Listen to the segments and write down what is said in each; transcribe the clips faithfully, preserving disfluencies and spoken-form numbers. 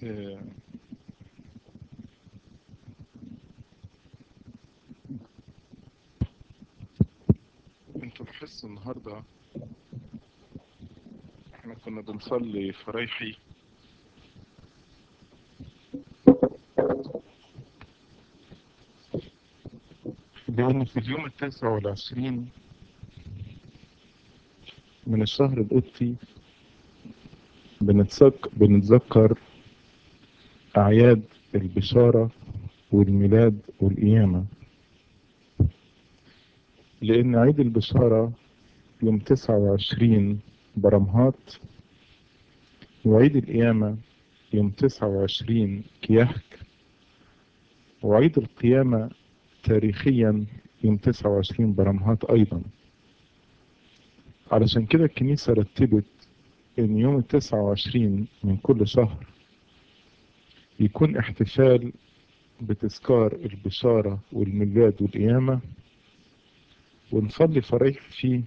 آه، انتوا لاحظتوا النهاردة احنا كنا بنصلي فرايحي، لأن في اليوم التاسع والعشرين من الشهر القبطي بنتذك- بنتذكر أعياد البشارة والميلاد والقيامة. لأن عيد البشارة يوم تسعة وعشرين برمهات، وعيد القيامة يوم تسعة وعشرين كيهك، وعيد القيامة تاريخيا يوم تسعة وعشرين برمهات أيضا. علشان كده الكنيسة رتبت إن يوم التسعة وعشرين من كل شهر يكون احتفال بتذكار البشارة والميلاد والقيامة، ونصلي فرايح فيه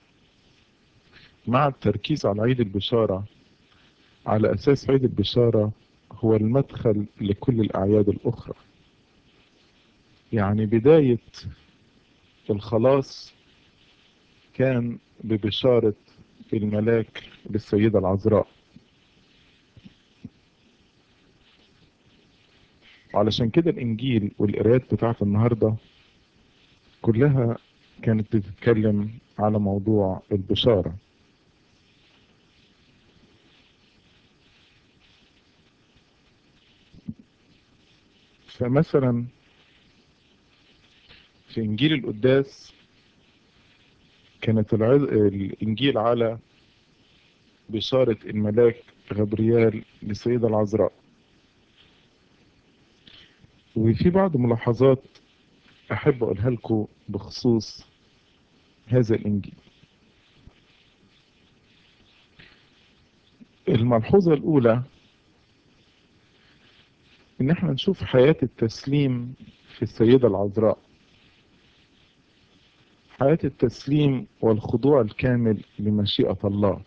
مع التركيز على عيد البشارة، على أساس عيد البشارة هو المدخل لكل الأعياد الأخرى. يعني بداية الخلاص كان ببشارة الملاك للسيدة العذراء. علشان كده الإنجيل والقراءات بتاعت النهاردة كلها كانت بتتكلم على موضوع البشارة. فمثلا في إنجيل القداس كانت العظ... الإنجيل على بشارة الملاك غبريال للسيدة العذراء. وفي بعض ملاحظات أحب أقولها لكم بخصوص هذا الإنجيل. الملحوظة الأولى إن احنا نشوف حياة التسليم في السيدة العذراء، حياة التسليم والخضوع الكامل لمشيئة الله.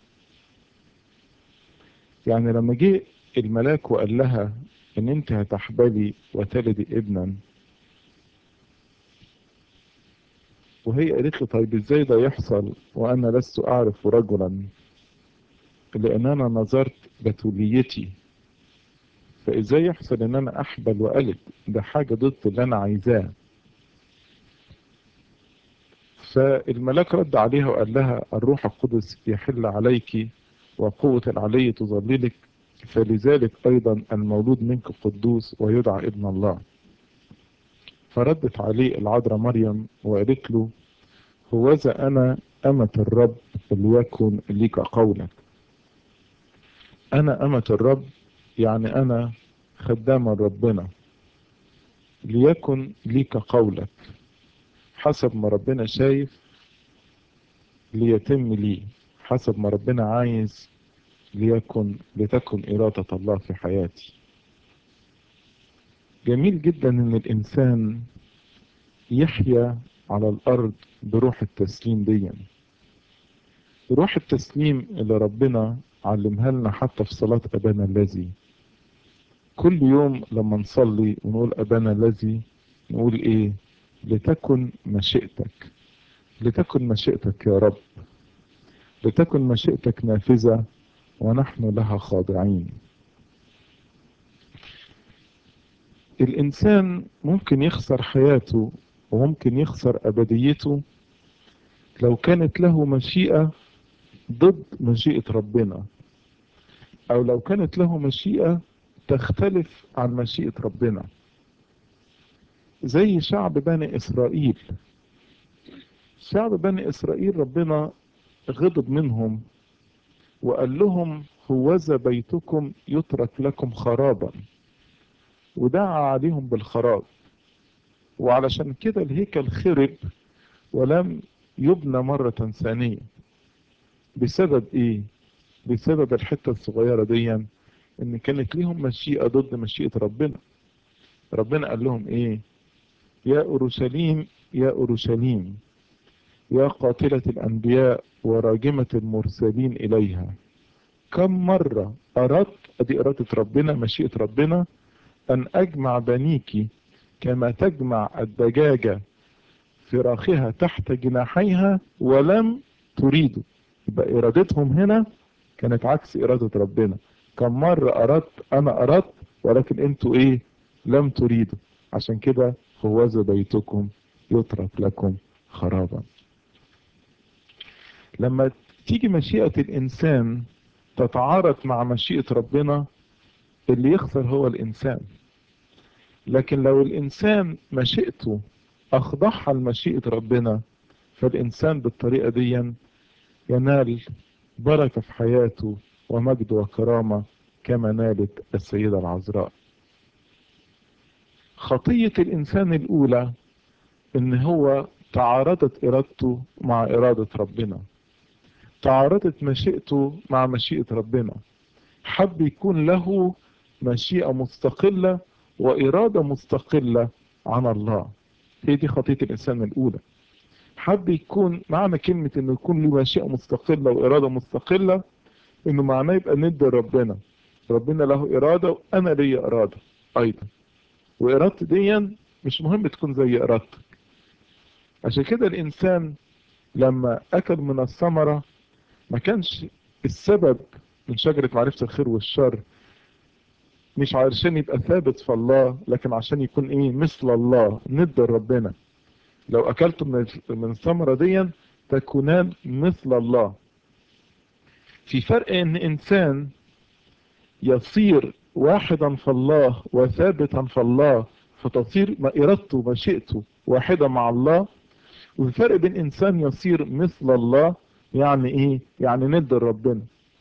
يعني لما جه الملاك وقال لها إن أنت هتحبلي وتلدي ابنا، وهي قالت له طيب ازاي ده يحصل وانا لست اعرف رجلا، لان انا نظرت بتوليتي، فازاي يحصل ان انا احبل والد؟ ده حاجة ضد اللي انا عايزاه. فالملاك رد عليها وقال لها الروح القدس يحل عليك وقوة العلي تظللك، فلذلك ايضا المولود منك قدوس ويدعى ابن الله. فردت عليه العذراء مريم وقالت له هوذا انا امة الرب ليكن ليك قولك. انا امة الرب يعني انا خدامة ربنا، ليكن ليك قولك، حسب ما ربنا شايف ليتم لي، حسب ما ربنا عايز ليكن لتكن إرادة الله في حياتي. جميل جدا ان الانسان يحيا على الارض بروح التسليم دي، روح التسليم اللي ربنا علمها لنا حتى في صلاة ابانا الذي. كل يوم لما نصلي ونقول ابانا الذي نقول ايه؟ لتكن مشيئتك، لتكن مشيئتك يا رب، لتكن مشيئتك نافذة ونحن لها خاضعين. الإنسان ممكن يخسر حياته وممكن يخسر أبديته لو كانت له مشيئة ضد مشيئة ربنا، أو لو كانت له مشيئة تختلف عن مشيئة ربنا. زي شعب بني إسرائيل، شعب بني إسرائيل ربنا غضب منهم وقال لهم هوذا بيتكم يترك لكم خرابا، ودعا عليهم بالخراب. وعلشان كده الهيكل خرب ولم يبنى مرة ثانية. بسبب ايه؟ بسبب الحتة الصغيرة دي، ان كانت ليهم مشيئة ضد مشيئة ربنا. ربنا قال لهم ايه؟ يا اورشليم يا اورشليم يا قاتلة الانبياء وراجمة المرسلين اليها، كم مرة أردت، أدي إرادة ربنا مشيئة ربنا، أن أجمع بنيك كما تجمع الدجاجة فراخها تحت جناحيها ولم تريدوا. يبقى إرادتهم هنا كانت عكس إرادة ربنا. كم مرة أردت، أنا أردت ولكن أنتوا إيه؟ لم تريدوا. عشان كده هوذا بيتكم يترك لكم خرابا. لما تيجي مشيئة الإنسان تتعارض مع مشيئة ربنا، اللي يخسر هو الإنسان. لكن لو الإنسان مشيئته أخضعها لمشيئة ربنا، فالإنسان بالطريقة دي ينال بركة في حياته ومجد وكرامة كما نالت السيدة العذراء. خطية الإنسان الأولى إن هو تعارضت إرادته مع إرادة ربنا، تعارضت مشيئته مع مشيئة ربنا، حب يكون له مشيئة مستقلة وإرادة مستقلة عن الله. هي دي خطية الإنسان الأولى. حب يكون، معنى كلمة إنه يكون له مشيئة مستقلة وإرادة مستقلة، إنه معناه يبقى ند ربنا. ربنا له إرادة وأنا لي إرادة أيضا، وإرادتي دي مش مهم تكون زي إرادتك. عشان كده الإنسان لما أكل من الثمرة ما كانش السبب من شجرة معرفة الخير والشر مش علشان يبقى ثابت في الله، لكن عشان يكون ايه؟ مثل الله، ند ربنا. لو اكلتم من من الثمرة دي تكونان مثل الله. في فرق ان انسان يصير واحدا في الله وثابتا في الله فتصير ارادته ومشيئته واحدة مع الله، وفي فرق بين انسان يصير مثل الله. يعني ايه؟ يعني ند ربنا.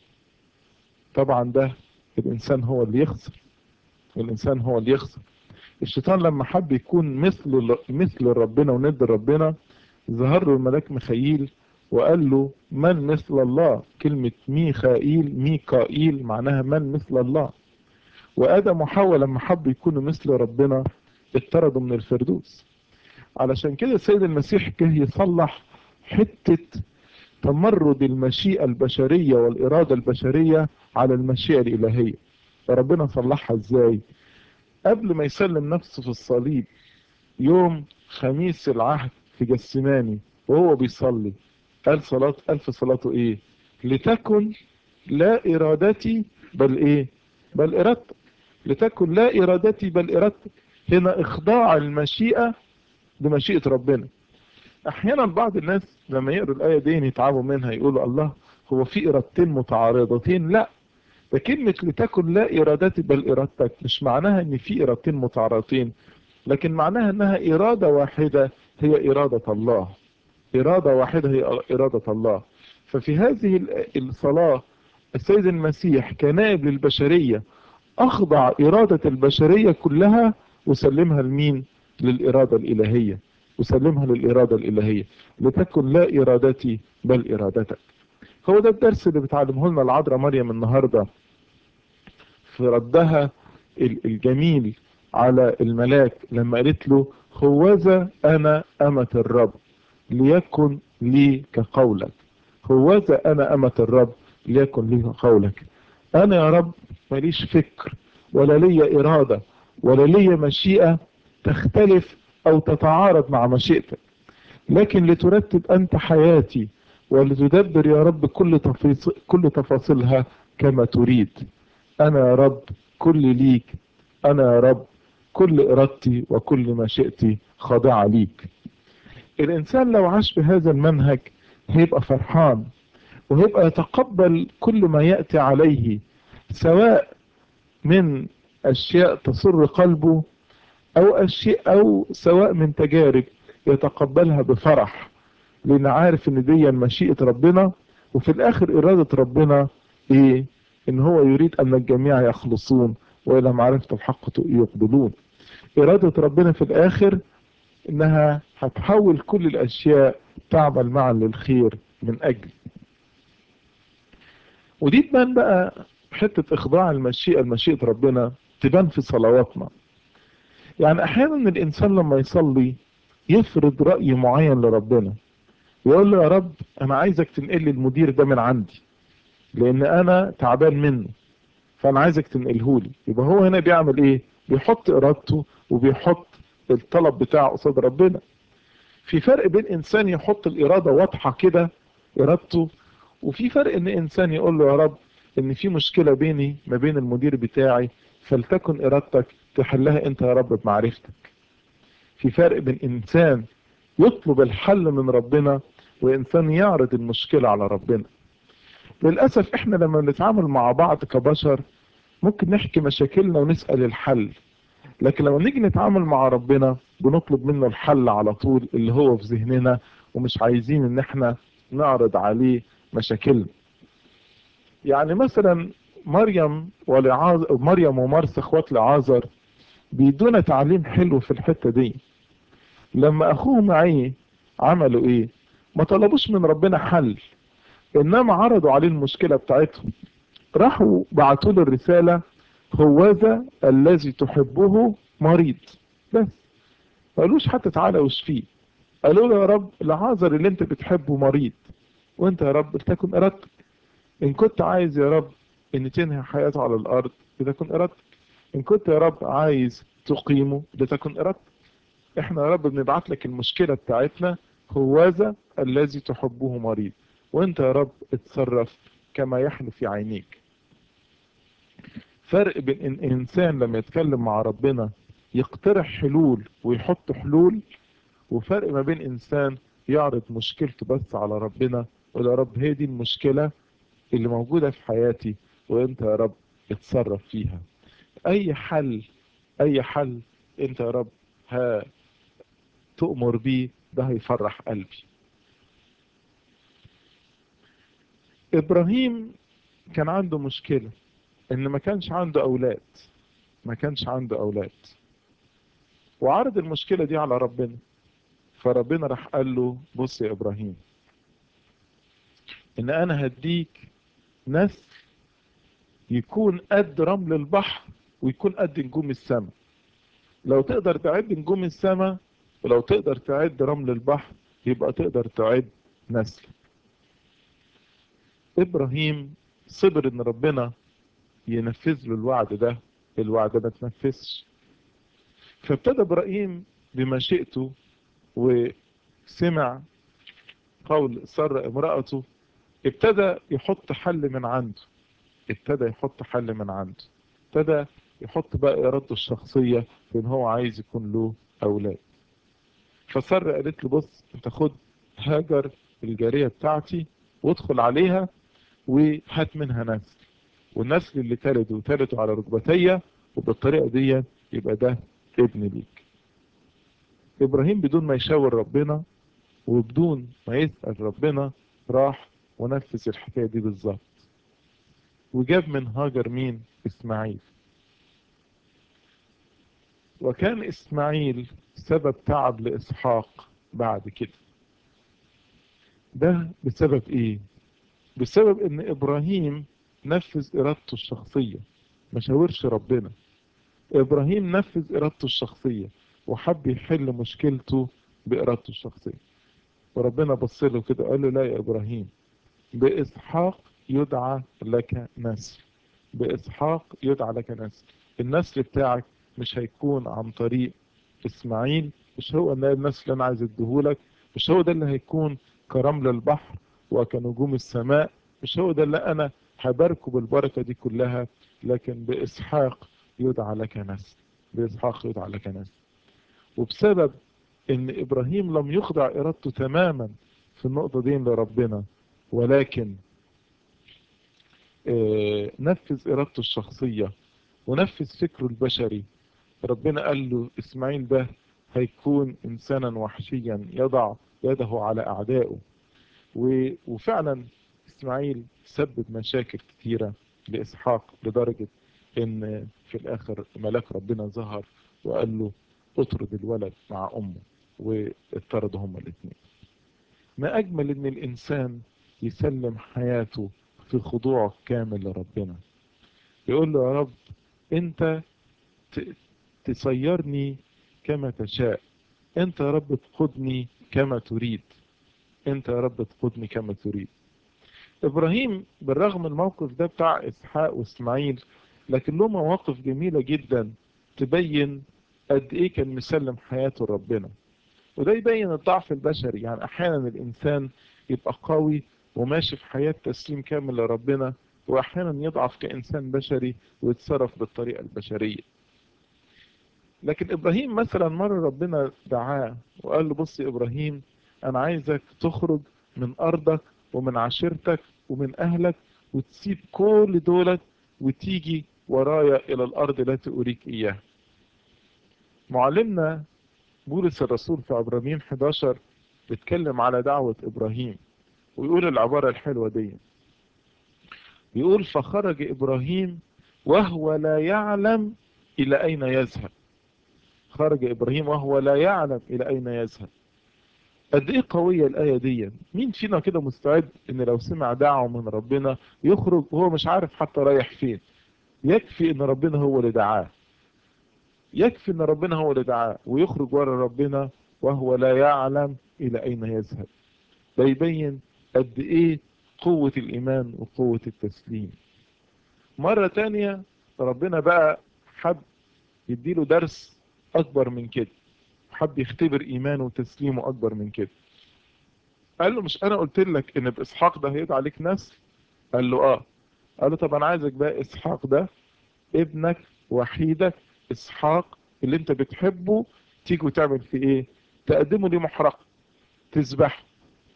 طبعا ده الانسان هو اللي يخسر، الانسان هو اللي يخسر. الشيطان لما حب يكون مثل مثل ربنا وند ربنا، ظهر له الملاك ميخائيل وقال له من مثل الله. كلمة ميخائيل ميكائيل معناها من مثل الله. وآدم وحواء لما حب يكونوا مثل ربنا اطردوا من الفردوس. علشان كده السيد المسيح جه يصلح حتة تمرد المشيئة البشرية والإرادة البشرية على المشيئة الإلهية. فربنا صلحها ازاي؟ قبل ما يسلم نفسه في الصليب يوم خميس العهد في جسماني وهو بيصلي، قال صلاة قال في صلاته ايه؟ لتكن لا ارادتي بل ايه؟ بل ارادتك. لتكن لا ارادتي بل ارادتك. هنا اخضاع المشيئة لمشيئة ربنا. احيانا بعض الناس لما يقروا الاية دي يتعبوا منها، يقولوا الله هو في ارادتين متعارضتين؟ لا، ده كلمة لتكن لا ارادتي بل ارادتك مش معناها ان في ارادتين متعارضتين، لكن معناها انها ارادة واحدة هي ارادة الله. ارادة واحدة هي ارادة الله. ففي هذه الصلاة السيد المسيح كنائب للبشرية اخضع ارادة البشرية كلها وسلمها لمين؟ للارادة الالهية، وسلمها للارادة الالهية. لتكن لا ارادتي بل ارادتك. هو ده الدرس اللي بتعلمه لنا العذراء مريم النهاردة في ردها الجميل على الملاك لما قالت له هوذا انا امة الرب ليكن لي كقولك. هوذا انا امة الرب ليكن لي كقولك. انا يا رب ماليش فكر ولا لي ارادة ولا لي مشيئة تختلف او تتعارض مع مشيئتك، لكن لترتب انت حياتي ولتدبر يا رب كل تفاصيل كل تفاصيلها كما تريد. انا يا رب كل ليك، انا يا رب كل ارادتي وكل مشيئتي خاضعة ليك. الانسان لو عاش بهذا المنهج هيبقى فرحان وهيبقى يتقبل كل ما يأتي عليه، سواء من اشياء تسر قلبه او اشياء او سواء من تجارب يتقبلها بفرح، لان عارف ان دي مشيئة ربنا، وفي الاخر ارادة ربنا ايه؟ ان هو يريد ان الجميع يخلصون والى معرفة الحق يقبلون. ارادة ربنا في الاخر انها هتحول كل الاشياء تعمل معا للخير من اجل. ودي تبان بقى حتة اخضاع المشيئة لمشيئة ربنا، تبان في صلواتنا. يعني احيانا الانسان لما يصلي يفرض رأي معين لربنا، يقول له يا رب انا عايزك تنقل لي المدير ده من عندي، لان انا تعبان منه، فانا عايزك تنقلهولي. يبقى هو هنا بيعمل ايه؟ بيحط ارادته وبيحط الطلب بتاعه قصاد ربنا. في فرق بين انسان يحط الاراده واضحه كده ارادته، وفي فرق ان انسان يقول له يا رب ان في مشكله بيني ما بين المدير بتاعي، فلتكن ارادتك تحلها انت يا رب بمعرفتك. في فرق بين انسان يطلب الحل من ربنا وانسان يعرض المشكله على ربنا. للاسف احنا لما بنتعامل مع بعض كبشر ممكن نحكي مشاكلنا ونسال الحل، لكن لما نيجي نتعامل مع ربنا بنطلب منه الحل على طول اللي هو في ذهننا، ومش عايزين ان احنا نعرض عليه مشاكلنا. يعني مثلا مريم ولعازر، مريم ومرثا اخوات لعازر، بيدونا تعليم حلو في الحتة دي. لما اخوهم معي عملوا ايه؟ ما طلبوش من ربنا حل، انما عرضوا عليه المشكلة بتاعتهم. راحوا بعتوا له الرسالة: هوذا الذي تحبه مريض. بس ما قالوش حتى تعالى واشفيه، قالوا له يا رب لعازر اللي انت بتحبه مريض، وانت يا رب لتكن ارادتك. ان كنت عايز يا رب ان تنهي حياته على الارض لتكن ارادتك، ان كنت يا رب عايز تقيمه لتكن ارادتك. احنا يا رب بنبعت لك المشكلة بتاعتنا، هوذا الذي تحبه مريض، وانت يا رب اتصرف كما يحلو في عينيك. فرق بين ان انسان لما يتكلم مع ربنا يقترح حلول ويحط حلول، وفرق ما بين انسان يعرض مشكلته بس على ربنا ويقول يا رب هي دي المشكلة اللي موجودة في حياتي وانت يا رب اتصرف فيها. اي حل، اي حل انت يا رب ها تؤمر بيه ده هيفرح قلبي. ابراهيم كان عنده مشكلة ان ما كانش عنده اولاد، ما كانش عنده اولاد، وعرض المشكلة دي على ربنا. فربنا راح قال له بص يا ابراهيم، ان انا هديك نسل يكون قد رمل البحر ويكون قد نجوم السماء. لو تقدر تعد نجوم السماء ولو تقدر تعد رمل البحر يبقى تقدر تعد نسل. ابراهيم صبر ان ربنا ينفذ له الوعد ده، الوعد ما تنفذش. فابتدى ابراهيم بمشيئته وسمع قول سارة امرأته، ابتدى يحط حل من عنده، ابتدى يحط حل من عنده، ابتدى يحط بقى ارادته الشخصية في ان هو عايز يكون له اولاد. فسارة قالت له بص انت خد هاجر الجارية بتاعتي وادخل عليها وهات منها نسل، والنسل اللي تلده تلده على ركبتي، وبالطريقة دي يبقى ده ابن ليك. ابراهيم بدون ما يشاور ربنا وبدون ما يسأل ربنا راح ونفذ الحكاية دي بالظبط، وجاب من هاجر مين؟ اسماعيل. وكان اسماعيل سبب تعب لاسحاق بعد كده. ده بسبب ايه؟ بسبب ان ابراهيم نفذ ارادته الشخصية، ما شاورش ربنا. ابراهيم نفذ ارادته الشخصية وحب يحل مشكلته بارادته الشخصية، وربنا بص له كده قال له لا يا ابراهيم، باسحاق يدعى لك نسل، باسحاق يدعى لك نسل. النسل بتاعك مش هيكون عن طريق اسماعيل، مش هو ده النسل اللي انا عايز اديهولك، مش هو ده اللي هيكون كرمل البحر وكنجوم السماء، مش هو ده اللي انا هباركه بالبركة دي كلها، لكن باسحاق يدعى لك نسل، باسحاق يدعى لك نسل. وبسبب ان ابراهيم لم يخضع ارادته تماما في النقطة دي لربنا، ولكن اه نفذ ارادته الشخصية ونفذ فكره البشري، ربنا قال له اسماعيل ده هيكون انسانا وحشيا يضع يده على اعدائه. وفعلا اسماعيل سبب مشاكل كتيرة لاسحاق، لدرجة ان في الاخر ملاك ربنا ظهر وقال له اطرد الولد مع امه، واطردوا هما الاثنين. ما اجمل ان الانسان يسلم حياته في خضوع كامل لربنا، يقول له يا رب انت تصيرني كما تشاء، انت يا رب تقودني كما تريد، انت يا رب تقودني كما تريد. إبراهيم بالرغم من الموقف ده بتاع إسحاق وإسماعيل، لكن له مواقف جميلة جدا تبين قد إيه كان مسلم حياته لربنا. وده يبين الضعف البشري، يعني أحيانا الإنسان يبقى قوي وماشي في حياة تسليم كامل لربنا، وأحيانا يضعف كإنسان بشري ويتصرف بالطريقة البشرية. لكن إبراهيم مثلا مرة ربنا دعاه وقال له بص يا إبراهيم، أنا عايزك تخرج من أرضك ومن عشيرتك ومن أهلك وتسيب كل دولت وتيجي ورايا إلى الأرض التي أريك إياها. معلمنا بولس الرسول في عبرانيين حداشر بيتكلم على دعوة إبراهيم ويقول العبارة الحلوة دي، يقول فخرج إبراهيم وهو لا يعلم إلى أين يذهب. خرج إبراهيم وهو لا يعلم إلى أين يذهب. قد إيه قوية الآية دي. مين فينا كده مستعد إن لو سمع دعوة من ربنا يخرج وهو مش عارف حتى رايح فين؟ يكفي إن ربنا هو اللي دعاه، يكفي إن ربنا هو اللي دعاه ويخرج ورا ربنا وهو لا يعلم إلى أين يذهب. ده يبين قد إيه قوة الإيمان وقوة التسليم. مرة تانية ربنا بقى حب يديله درس أكبر من كده، حب يختبر إيمانه وتسليمه أكبر من كده. قال له مش أنا قلت لك إن بإسحاق ده هيدعى عليك نسل؟ قال له آه. قال له طب أنا عايزك بقى إسحاق ده ابنك وحيدك إسحاق اللي أنت بتحبه تيجي وتعمل في إيه؟ تقدمه لي محرقة تذبحه.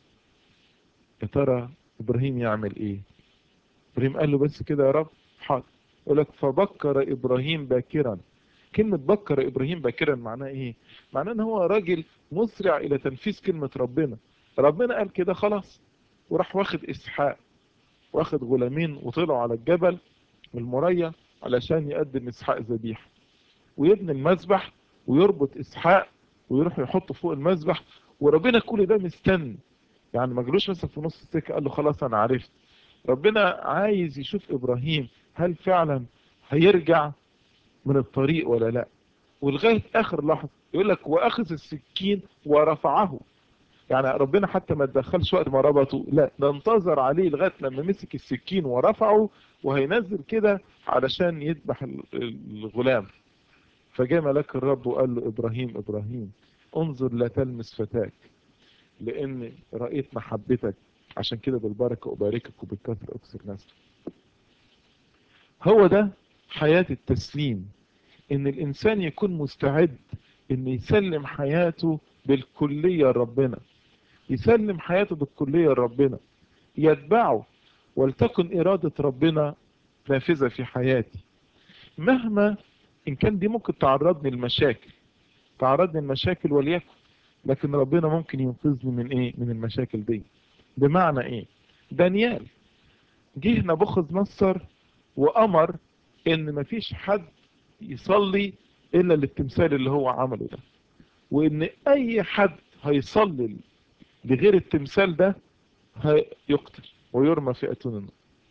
يا ترى إبراهيم يعمل إيه؟ إبراهيم قال له بس كده يا رب حاضر. يقول لك فبكر إبراهيم باكرا. كلمة بكر إبراهيم باكرا معناه إيه؟ معناه إن هو راجل مسرع إلى تنفيذ كلمة ربنا. ربنا قال كده خلاص، وراح واخد إسحاق، واخد غلامين وطلعوا على الجبل المريا علشان يقدم إسحاق ذبيحة ويبني المذبح ويربط إسحاق ويروح يحطه فوق المذبح. وربنا كل ده مستني، يعني ما جلوش مثلا في نص السكة قال له خلاص أنا عرفت. ربنا عايز يشوف إبراهيم هل فعلا هيرجع من الطريق ولا لا. ولغاية آخر لحظة يقول لك وأخذ السكين ورفعه. يعني ربنا حتى ما تدخلش وقت ما ربطه، لا ده انتظر عليه لغاية لما مسك السكين ورفعه وهينزل كده علشان يذبح الغلام. فجاء ملاك الرب وقال له إبراهيم إبراهيم انظر لا تلمس فتاك لأن رأيت محبتك، عشان كده بالبركة أباركك وبالكثرة أكثر نسلك. هو ده حياة التسليم، إن الإنسان يكون مستعد إن يسلم حياته بالكلية لربنا، يسلم حياته بالكلية لربنا، يتبعه ولتكن إرادة ربنا نافذة في حياتي. مهما إن كان دي ممكن تعرضني للمشاكل، تعرضني للمشاكل وليكن، لكن ربنا ممكن ينقذني من إيه؟ من المشاكل دي. بمعنى إيه؟ دانيال جه نبوخذ نصر وأمر إن مفيش حد يصلي إلا للتمثال اللي هو عمله ده، وإن أي حد هيصلي لغير التمثال ده هيقتل ويرمى في أتون النار.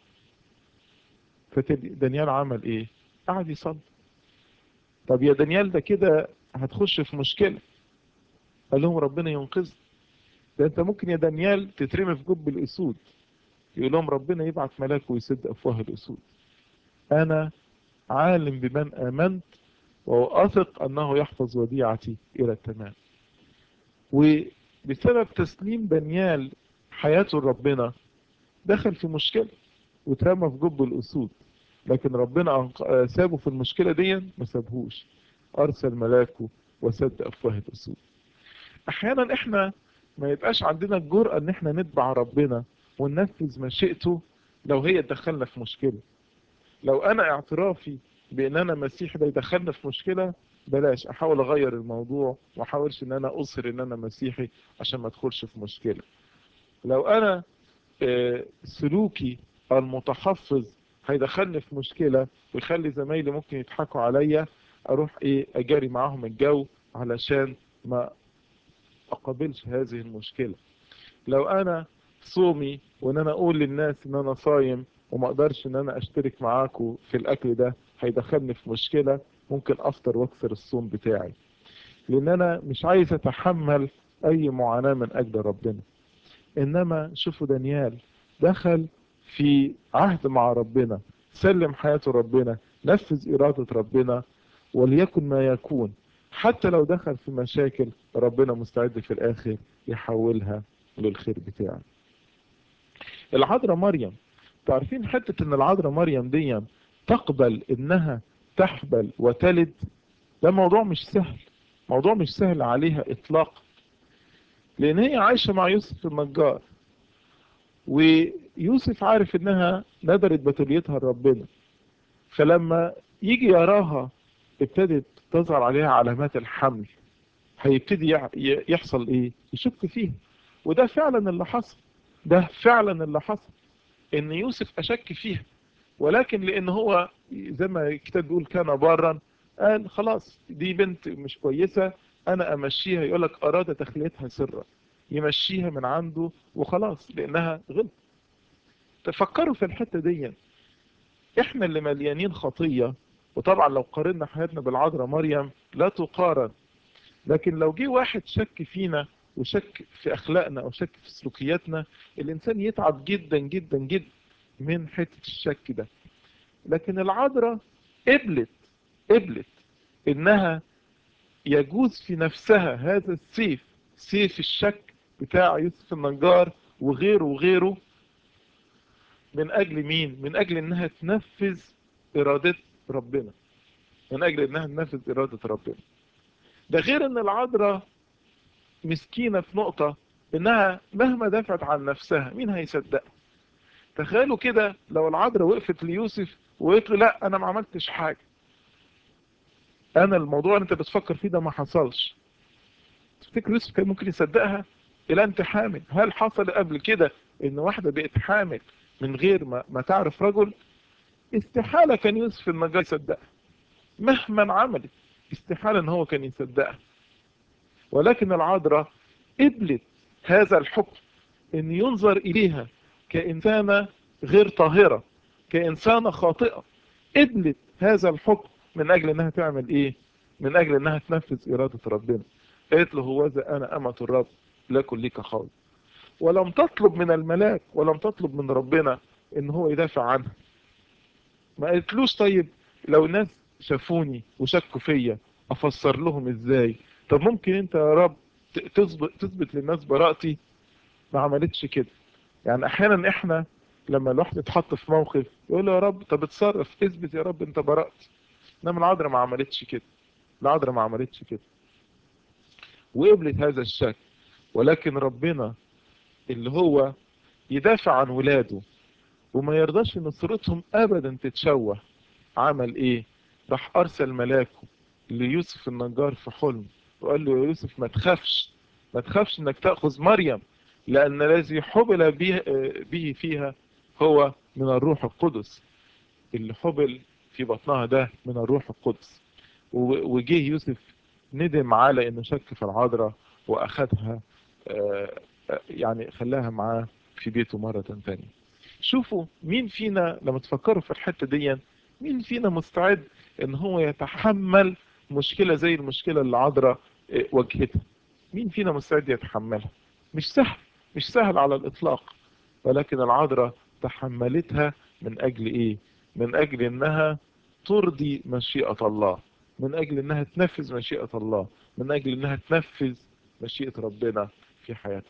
فدانيال عمل إيه؟ قعد يصلي. طب يا دانيال ده كده هتخش في مشكلة. قال لهم ربنا ينقذ، ده انت ممكن يا دانيال تترمي في جب الاسود. يقول لهم ربنا يبعث ملاك ويسد افواه الاسود. انا عالم بمن امنت واثق انه يحفظ وديعتي الى التمام. وبسبب تسليم دانيال حياته لربنا دخل في مشكلة واترمى في جب الاسود، لكن ربنا سابه في المشكلة دي؟ ما سابهوش، ارسل ملاكه وسد افواه الاسود. احيانا احنا ما يبقاش عندنا الجرأة ان احنا نتبع ربنا وننفذ مشيئته لو هي تدخلنا في مشكلة. لو انا اعترافي بان انا مسيحي ده يدخلنا في مشكلة، بلاش احاول اغير الموضوع واحاولش ان انا اصر ان انا مسيحي عشان ما ادخلش في مشكلة. لو انا آه، سلوكي المتحفظ هيدخلني في مشكلة ويخلي زمايلي ممكن يضحكوا عليا، اروح ايه اجاري معاهم الجو علشان ما اقابلش هذه المشكلة. لو انا صومي وان انا اقول للناس ان انا صايم وما اقدرش ان انا اشترك معاكم في الاكل ده هيدخلني في مشكلة، ممكن افطر واكسر الصوم بتاعي، لان انا مش عايز اتحمل اي معاناة من اجل ربنا. انما شوفوا دانيال دخل في عهد مع ربنا، سلم حياته ربنا، نفذ إرادة ربنا، وليكن ما يكون. حتى لو دخل في مشاكل ربنا مستعد في الآخر يحولها للخير بتاعه. العذراء مريم، تعرفين حتة ان العذراء مريم دي تقبل انها تحبل وتلد؟ ده موضوع مش سهل، موضوع مش سهل عليها اطلاقا، لان هي عايشة مع يوسف النجار، ويوسف عارف انها ندرت بتوليتها لربنا، فلما يجي يراها ابتدت تظهر عليها علامات الحمل، هيبتدي يحصل ايه؟ يشك فيها. وده فعلا اللي حصل، ده فعلا اللي حصل، ان يوسف اشك فيها، ولكن لان هو زي ما الكتاب بيقول كان بارا، قال خلاص دي بنت مش كويسة، انا امشيها. يقولك اراد تخليتها سرا، يمشيها من عنده وخلاص لانها غلط. تفكروا في الحتة دي، احنا اللي مليانين خطية، وطبعا لو قارنا حياتنا بالعذراء مريم لا تقارن، لكن لو جه واحد شك فينا وشك في اخلاقنا او شك في سلوكياتنا، الانسان يتعب جدا جدا جدا من حتة الشك ده. لكن العذراء قبلت قبلت انها يجوز في نفسها هذا السيف، سيف الشك بتاع يوسف النجار وغيره وغيره، من اجل مين؟ من اجل انها تنفذ ارادة ربنا، من اجل انها تنفذ ارادة ربنا. ده غير ان العذراء مسكينة في نقطة، انها مهما دافعت عن نفسها مين هيصدقها؟ تخيلوا كده لو العذراء وقفت ليوسف وقلت له لا انا ما عملتش حاجة، انا الموضوع اللي انت بتفكر فيه ده ما حصلش، تفتكر يوسف كان ممكن يصدقها؟ الى انت حامل. هل حصل قبل كده ان واحدة بقت حامل من غير ما, ما تعرف رجل؟ استحالة كان يوسف النجار يصدقها مهما عملت، استحالة ان هو كان يصدقها. ولكن العذراء قبلت هذا الحكم، ان ينظر اليها كإنسانة غير طاهرة، كإنسانة خاطئة. قبلت هذا الحكم من اجل انها تعمل ايه؟ من اجل انها تنفذ ارادة ربنا. قالت له هوذا انا امة الرب لكن ليك خالص. ولم تطلب من الملاك ولم تطلب من ربنا ان هو يدافع عنها. ما قالتلوش طيب لو الناس شافوني وشكوا فيا افسر لهم ازاي؟ طب ممكن انت يا رب تثبت تثبت للناس براءتي؟ ما عملتش كده. يعني احيانا احنا لما الواحد يتحط في موقف يقول له يا رب طب اتصرف، اثبت يا رب انت براءتي. انما العذراء ما عملتش كده، العذراء ما عملتش كده، وقبلت هذا الشك. ولكن ربنا اللي هو يدافع عن ولاده وما يرضاش ان صورتهم ابدا تتشوه، عمل ايه؟ راح ارسل ملاكه ليوسف النجار في حلم، وقال له يا يوسف ما تخافش، ما تخافش انك تأخذ مريم، لان الذي حبل به, به فيها هو من الروح القدس. اللي حبل في بطنها ده من الروح القدس. وجه يوسف ندم على انه شك في العذراء واخدها، يعني خلاها معاه في بيته مرة تانية. شوفوا مين فينا لما تفكروا في الحتة دي، مين فينا مستعد ان هو يتحمل مشكلة زي المشكلة اللي العذراء واجهتها؟ مين فينا مستعد يتحملها؟ مش سهل، مش سهل على الاطلاق. ولكن العذراء تحملتها من اجل ايه؟ من اجل انها ترضي مشيئة الله، من اجل انها تنفذ مشيئة الله، من اجل انها تنفذ مشيئة ربنا في حياتها.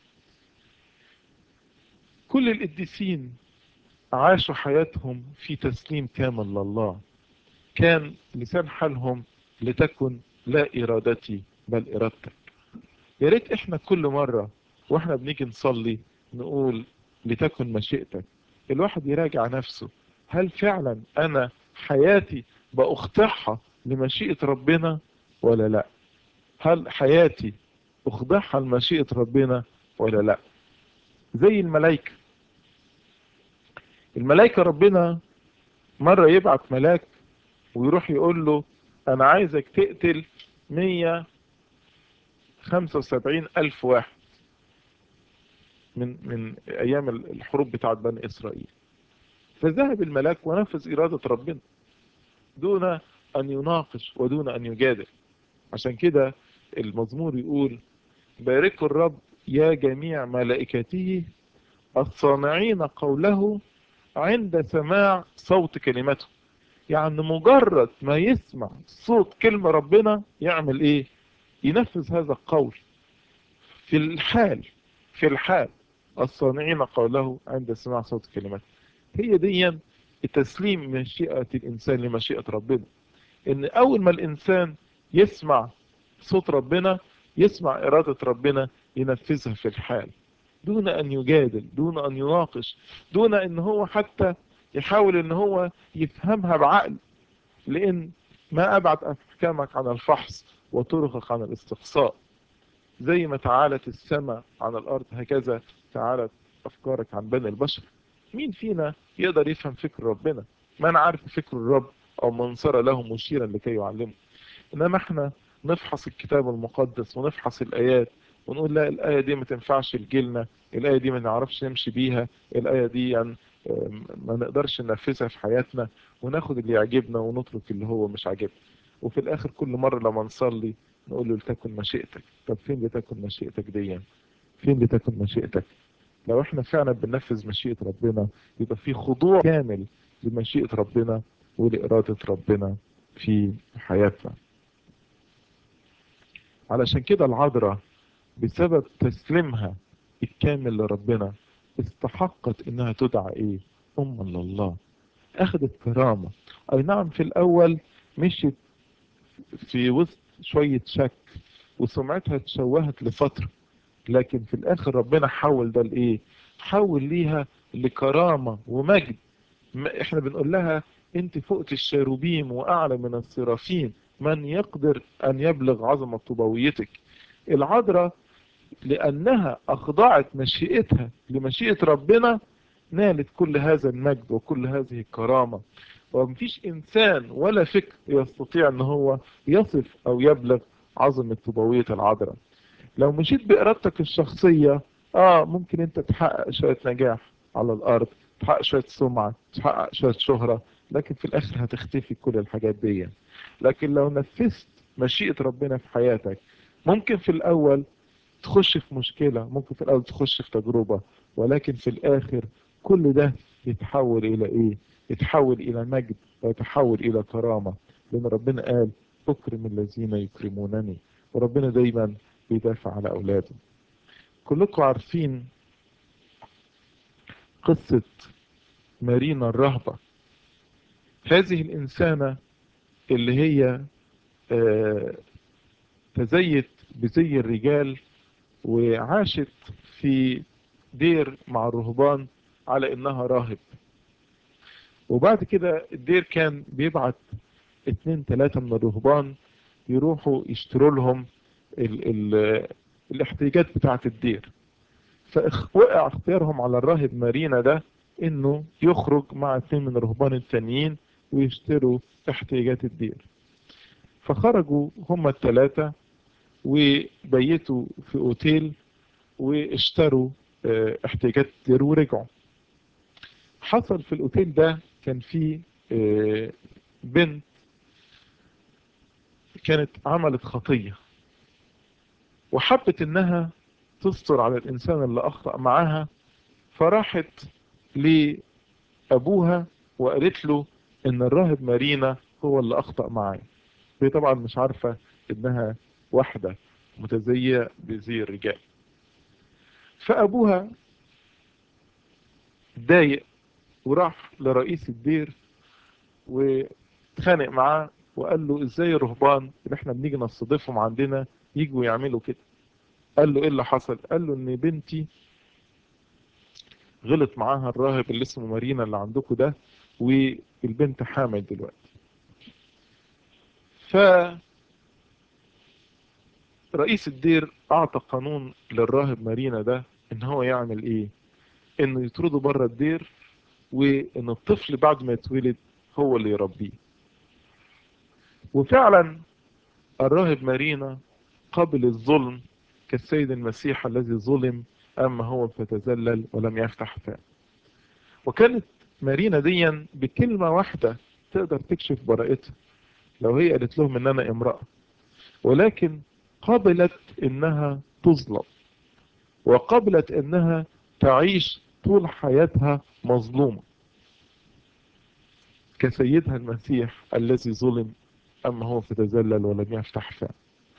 كل القديسين عاشوا حياتهم في تسليم كامل لله، كان لسان حالهم لتكن لا إرادتي بل إرادتك. يا ريت احنا كل مرة واحنا بنيجي نصلي نقول لتكن مشيئتك. الواحد يراجع نفسه، هل فعلا انا حياتي بأخضعها لمشيئة ربنا ولا لا؟ هل حياتي أخضعها لمشيئة ربنا ولا لا؟ زي الملائكة، الملائكة ربنا مرة يبعت ملاك ويروح يقول له انا عايزك تقتل مية خمسة وسبعين الف واحد من من ايام الحروب بتاعت بني اسرائيل. فذهب الملاك ونفذ ارادة ربنا دون ان يناقش ودون ان يجادل. عشان كده المزمور يقول باركوا الرب يا جميع ملائكته الصانعين قوله عند سماع صوت كلمته. يعني مجرد ما يسمع صوت كلمة ربنا يعمل ايه؟ ينفذ هذا القول في الحال. في الحال الصانعين قوله عند سماع صوت كلمته. هي دي تسليم مشيئة الإنسان لمشيئة ربنا. إن أول ما الإنسان يسمع صوت ربنا، يسمع إرادة ربنا، ينفذها في الحال دون أن يجادل، دون أن يناقش، دون أن هو حتى يحاول أن هو يفهمها بعقل. لأن ما أبعد أحكامك عن الفحص وطرقك عن الاستقصاء. زي ما تعالت السماء عن الأرض هكذا تعالت أفكارك عن بني البشر. مين فينا يقدر يفهم فكر ربنا؟ ما أنا عارف فكر الرب أو من صار له مشيرا لكي يعلمه. إنما احنا نفحص الكتاب المقدس ونفحص الآيات ونقول لا، الآية دي ما تنفعش لجيلنا، الآية دي ما نعرفش نمشي بيها، الآية دي يعني ما نقدرش ننفذها في حياتنا، وناخد اللي يعجبنا ونترك اللي هو مش عاجبنا. وفي الآخر كل مرة لما نصلي نقول له لتكن مشيئتك. طب فين لتكن مشيئتك دي؟ فين لتكن مشيئتك؟ لو احنا فعلا بننفذ مشيئة ربنا يبقى في خضوع كامل لمشيئة ربنا ولإرادة ربنا في حياتنا. علشان كده العذراء بسبب تسليمها الكامل لربنا استحقت انها تدعى ايه؟ ام لله. اخذت كرامة. اي نعم في الاول مشيت في وسط شوية شك وسمعتها اتشوهت لفترة، لكن في الاخر ربنا حول ده لايه؟ حول ليها لكرامة ومجد. احنا بنقول لها انت فوقت الشاروبيم واعلى من السرافين، من يقدر ان يبلغ عظمة طوبويتك. العذراء لانها اخضعت مشيئتها لمشيئة ربنا نالت كل هذا المجد وكل هذه الكرامة. ومفيش انسان ولا فكر يستطيع ان هو يصف او يبلغ عظمة طوبوية العذراء. لو مشيت بإرادتك الشخصية اه ممكن انت تحقق شوية نجاح على الارض، تحقق شوية سمعة، تحقق شوية شهرة، لكن في الاخر هتختفي كل الحاجات دي. لكن لو نفذت مشيئة ربنا في حياتك ممكن في الاول تخش في مشكلة، ممكن في الاول تخش في تجربة، ولكن في الاخر كل ده يتحول الى ايه؟ يتحول الى مجد ويتحول الى كرامة. لان ربنا قال اكرم الذين يكرمونني، وربنا دايما بيدافع على اولاده. كلكم عارفين قصة مارينا الرهبة. هذه الانسانة اللي هي آه تزيت بزي الرجال وعاشت في دير مع الرهبان على انها راهب. وبعد كده الدير كان بيبعت اتنين تلاتة من الرهبان يروحوا يشتروا لهم ال ال الاحتياجات بتاعة الدير. فوقع اختيارهم على الراهب مارينا ده انه يخرج مع اتنين من الرهبان التانيين ويشتروا احتياجات الدير. فخرجوا هما التلاتة وبيتوا في اوتيل واشتروا اه احتياجات الدير ورجعوا. حصل في الاوتيل ده كان في اه بنت كانت عملت خطية وحبت انها تستر على الانسان اللي اخطأ معاها، فراحت لابوها وقالت له ان الراهب مارينا هو اللي اخطأ معايا. هي طبعا مش عارفة انها واحدة متزية بزي الرجال. فابوها اتضايق وراح لرئيس الدير واتخانق معاه وقال له ازاي الرهبان اللي احنا بنيجي نستضيفهم عندنا يجوا يعملوا كده؟ قال له ايه اللي حصل؟ قال له ان بنتي غلط معاها الراهب اللي اسمه مارينا اللي عندكم ده، والبنت حامل دلوقتي. فرئيس الدير اعطى قانون للراهب مارينا ده ان هو يعمل ايه؟ انه يطرده بره الدير، وان الطفل بعد ما يتولد هو اللي يربيه. وفعلا الراهب مارينا قبل الظلم كالسيد المسيح الذي ظلم اما هو فتذلل ولم يفتح فاه. وكانت مارينا ديا بكلمة واحدة تقدر تكشف براءتها لو هي قالت لهم ان انا امرأة، ولكن قبلت انها تظلم وقبلت انها تعيش طول حياتها مظلومة كسيدها المسيح الذي ظلم، أما هو فتذلل ولم يفتح فاه.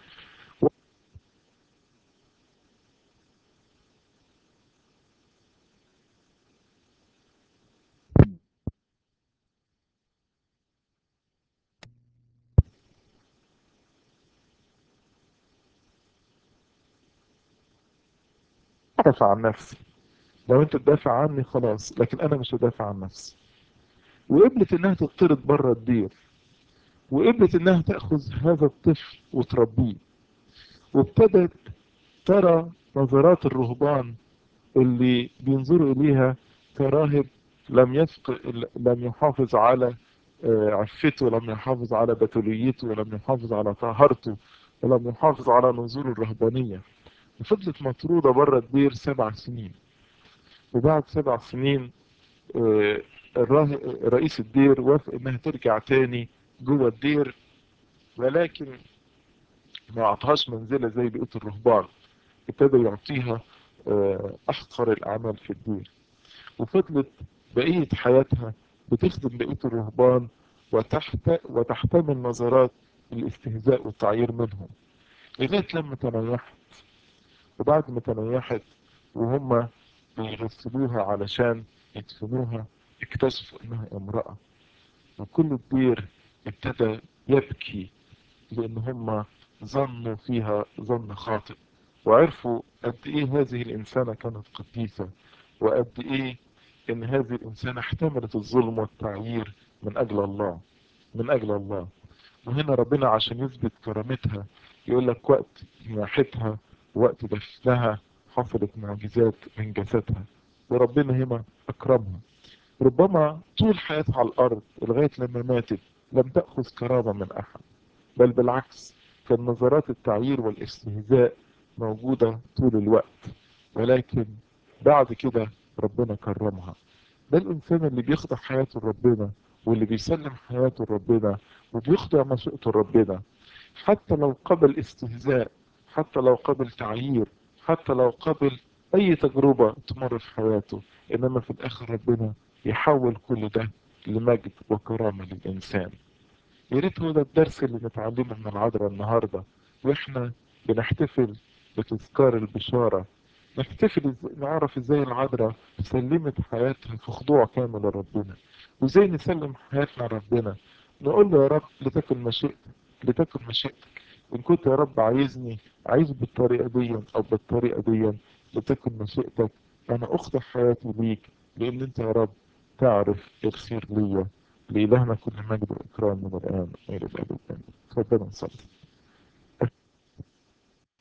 أدافع عن نفسي، لو أنت تدافع عني خلاص، لكن أنا مش هدافع عن نفسي. وقبلت إنها تطرد بره الدير، وقبلت إنها تأخذ هذا الطفل وتربيه، وابتدت ترى نظرات الرهبان اللي بينظروا إليها كراهب لم يفق لم يحافظ على آه، عفته، ولم يحافظ على بتوليته، ولم يحافظ على طهارته، ولم يحافظ على نذور الرهبانية. وفضلت مطرودة بره الدير سبع سنين. وبعد سبع سنين، آه، الراه- رئيس الدير وافق انها ترجع تاني جوه الدير، ولكن ما اعطاهاش منزلة زي بقية الرهبان. ابتدى يعطيها آه، احقر الاعمال في الدير. وفضلت بقية حياتها بتخدم بقية الرهبان، وتحت وتحتمل نظرات الاستهزاء والتعيير منهم، لغاية لما تنيحت. وبعد ما تنيحت وهم بيغسلوها علشان يدفنوها، اكتشفوا انها امرأة. وكل الدير ابتدى يبكي، لان هم ظنوا فيها ظن خاطئ، وعرفوا قد ايه هذه الانسانة كانت قديسة، وقد ايه ان هذه الانسانة احتملت الظلم والتعيير من اجل الله، من اجل الله. وهنا ربنا عشان يثبت كرامتها يقول لك وقت نياحتها، وقت دفنها، حصلت معجزات من جسدها، وربنا هنا اكرمها. ربما طول حياتها على الارض لغاية لما ماتت لم تأخذ كرامة من احد، بل بالعكس، كان نظرات التعيير والاستهزاء موجودة طول الوقت. ولكن بعد كده ربنا كرمها. ده الإنسان اللي بيخضع حياته لربنا، واللي بيسلم حياته لربنا، وبيخضع مشيئته لربنا، حتى لو قبل استهزاء، حتى لو قبل تعيير، حتى لو قبل أي تجربة تمر في حياته، إنما في الآخر ربنا يحول كل ده لمجد وكرامة للإنسان. يا ريت هو ده الدرس اللي نتعلمه من العذراء النهارده، واحنا بنحتفل بتذكار البشارة. نحتفل إز- نعرف ازاي العذراء سلمت حياتها في خضوع كامل لربنا، وازاي نسلم حياتنا لربنا. نقول له يا رب لتكن مشيئتك، لتكن مشيئتك. ان كنت يا رب عايزني عايز بالطريقة دي او بالطريقة دي، لتكن مشيئتك. انا اخضع حياتي ليك، لان انت يا رب تعرف الخير ليا. لإلهنا كل مجد وإكرام من الآن وإلى الأبد. آمين. تفضلوا نصلي.